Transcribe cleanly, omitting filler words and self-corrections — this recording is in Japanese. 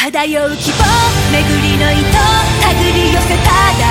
漂う希望巡りの糸手繰り寄せただ